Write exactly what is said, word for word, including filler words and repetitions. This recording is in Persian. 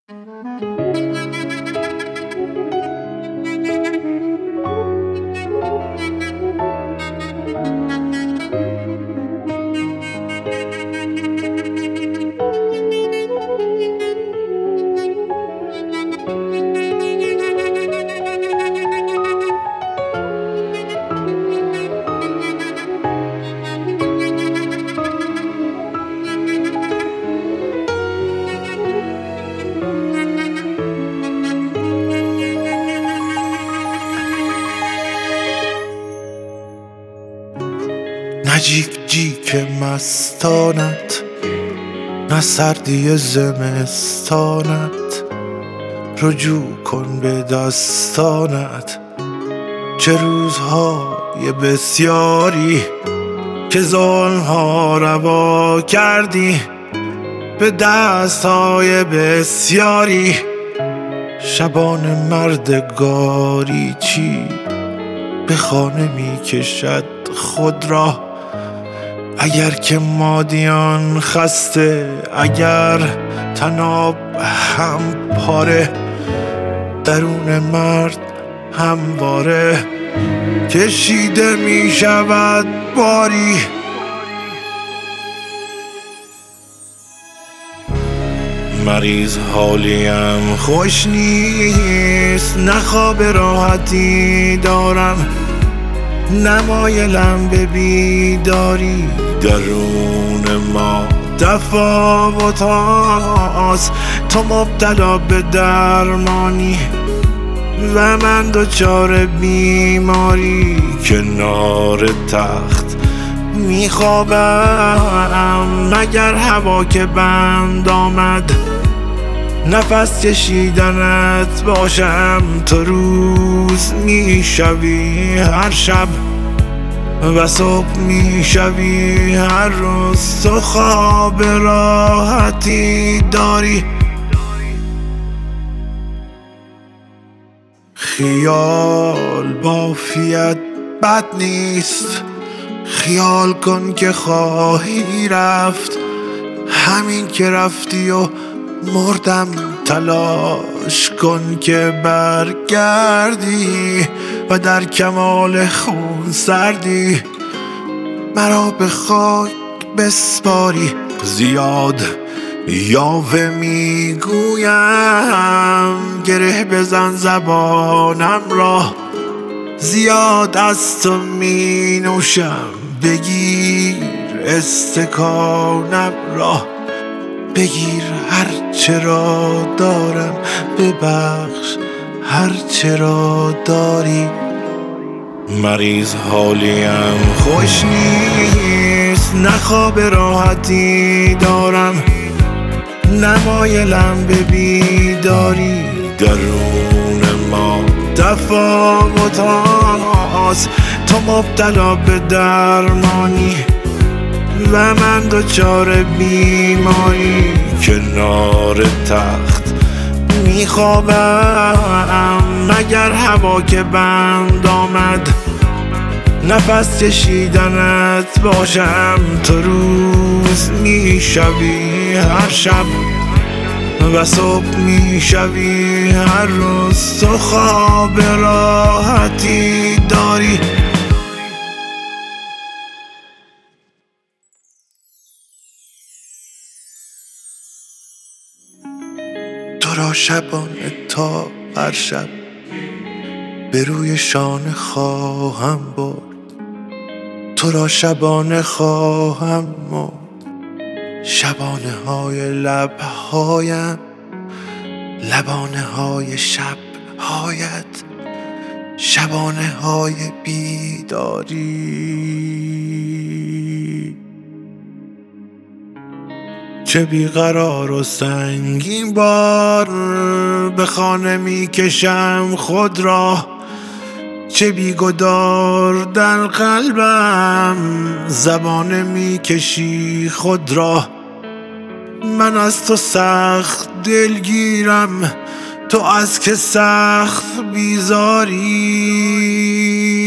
نه جیک جیک مستانت، نه سردی زمستانت، رجوع کن به دستانت. چه روزهای بسیاری که ظلمها روا کردی، به دستهای بسیاری شبان مردگاری چی به خانه می کشد خود را. اگر که مادیان خسته، اگر طناب هم پاره، درون مرد همواره کشیده می شود باری. مریض حالیم خوش نیست، نه خواب راحتی دارم، نمایلم به بیداری. درون ما تفاوت هاست، تو مبتلا به درمانی و من دچار بیماری. کنار تخت میخوابم، مگر هوا که بند آمد نفس کشیدنت باشم. تو روز میشوی هر شب و صبح میشوی هر روز. تو خواب راحتی داری، خیال بافیت بد نیست. خیال کن که خواهی رفت، همین که رفتی و مردم. تلاش کن که برگردی و در کمال خون سردی مرا به خاک بسپاری. زیاد یاوه میگویم، گره بزن زبانم را. زیاد از تو می نوشم، بگیر استکانم را. بگیر هر چرا دارم، ببخش هر چرا داری. مریض حالیم خوش نیست، نه خواب راحتی دارم، نمایلم به بیداری. درون ما تفاوت هاست، تو مبتلا به درمانی و من دچار بیماری. کنار تخت میخوابم، مگر هوا که بند آمد نفس کشیدنت باشم. تو روز میشوی هر شب و صبح میشوی هر روز. تو خواب راحتی داری. تو را شبانه تا هر شب به روی شانه خواهم برد. تو را شبانه خواهم مرد. شبانه های لبهایم، لبانه های شبهایت، شبانه های بیداری. چه بیقرار و سنگین بار به خانه می کشم خود را. چه بیگدار در قلبم زبانه می کشی خود را. من از تو سخت دلگیرم، تو از که سخت بیزاری.